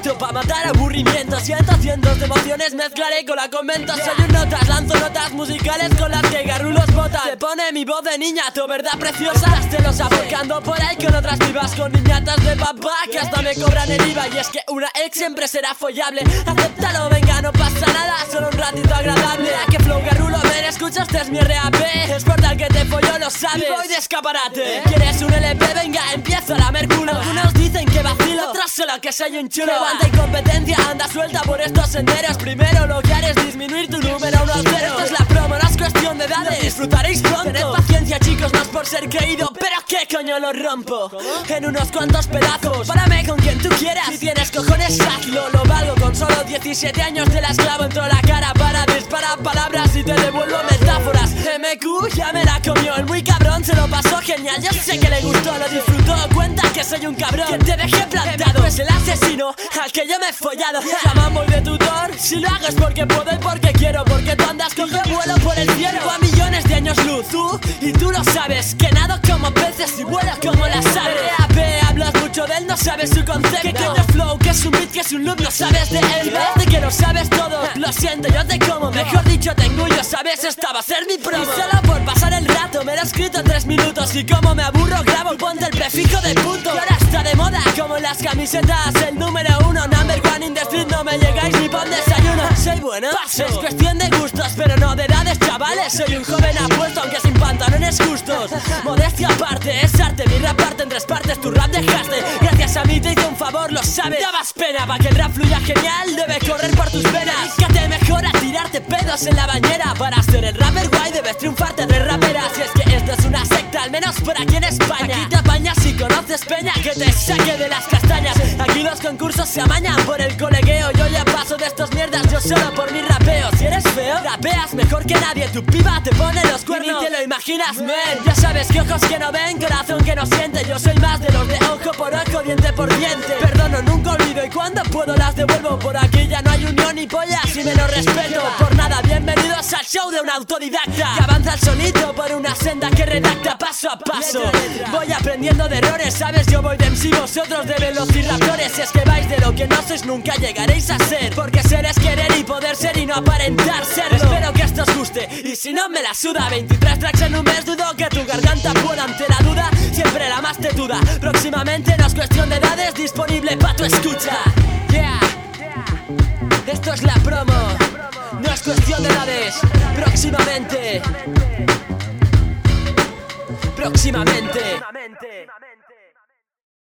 rato pa' matar aburrimiento. Siento cientos de emociones, mezclaré con la convento. Soy un notas, lanzo notas musicales con las que garrulos botan. Te pone mi voz de niñato, verdad preciosa. Las celos abocando por ahí con otras vivas, con niñatas de papá que hasta me cobran el IVA. Y es que una ex siempre será follable. Acéptalo, venga, no pasa nada, solo un ratito agradable. ¿A qué flow garrulo? Ven, escucha, este es mi RAP. Es portal que te follo, lo sabes. Y voy de escaparate. ¿Quieres un LP? Venga, empieza la merculo. Algunos dicen que vacilo, otros solo que soy un chulo. Levanta incompetencia, anda suelta por estos senderos. Primero lo que haré es disminuir tu número 1 al 0. Esto es la promo, no es cuestión de edades. Lo disfrutaréis pronto. Tened paciencia, chicos, no es por ser creído, pero qué coño lo rompo. En unos cuantos pedazos. Párame con quien tú quieras. Si tienes cojones, hazlo. Lo valgo con solo 17 años. Te las clavo en toda la cara para disparar palabras y te devuelvo metáforas. MQ ya me la comió. El muy cabrón se lo pasó genial. Yo sé que le gustó, lo disfrutó. Cuenta que soy un cabrón que te dejé plantado. Es el asesino al que yo me he follado. Llaman voy de tutor. Si lo hago es porque puedo y porque quiero. Porque tú andas con que vuelo por el cielo. A millones de años luz, y tú lo sabes. Que nado como peces y vuelo como las aves. RAP, hablas mucho de él, no sabes su concepto. Que coño flow, que es un beat, que es un loop, no sabes de él. Parece que lo sabes todo, lo siento, yo te como. Mejor dicho, te engullo, sabes, esta va a ser mi promo. Y solo por pasar el rato, me lo he escrito en 3 minutos. Y como me aburro, grabo, ponte el prefijo de puto. Y ahora está de moda, como en las camisetas. El número 1, number 1 in the street. No me llegáis ni pa' un desayuno. Soy bueno, paso. Es cuestión de gustos, pero no de edades, chavales. Soy un joven apuesto, aunque sin pantalones justos. Modestia aparte, es arte, mi rap parte en 3 partes. Tu rap dejaste, gracias a mí te hice un favor, lo sabes. Dabas pena, pa' que el rap fluya genial, debe correr por tus venas. Dedícate mejor a tirarte pedos en la bañera. Para ser el rapper guay debes triunfarte entre raperas. Y es que esto es una secta, al menos por aquí en España. Aquí te apañas si conoces peña que te saque de las castañas. Aquí los concursos se amañan por el colegueo. Yo ya paso de estos mierdas, yo solo por mi rapeo. Si eres feo, rapeas mejor que nadie. Tu piba te pone los cuernos y ni te lo imaginas, men. Ya sabes que ojos que no ven, corazón que no siente. Yo soy más de los de ojo por ojo, diente por diente. Perdono, nunca olvido y cuando puedo las devuelvo. Por aquí ya no hay unión ni pollas y menos respeto. Por nada, bienvenidos al show de un autodidacta que avanza el solito por una senda que redacta paso a paso. Voy aprendiendo de errores, sabes, yo voy de MC, vosotros de velociraptores. Si es que vais de lo que no sois, nunca llegaréis a ser. Porque ser es querer y poder ser y no aparentar serlo. Espero que esto os guste y si no me la suda. 23 tracks en un mes, dudo que tu garganta pueda. Ante la duda, siempre la más tetuda. Próximamente no es cuestión de edades, disponible pa' tu escucha. Yeah, esto es la promo, no es cuestión de edades. Próximamente.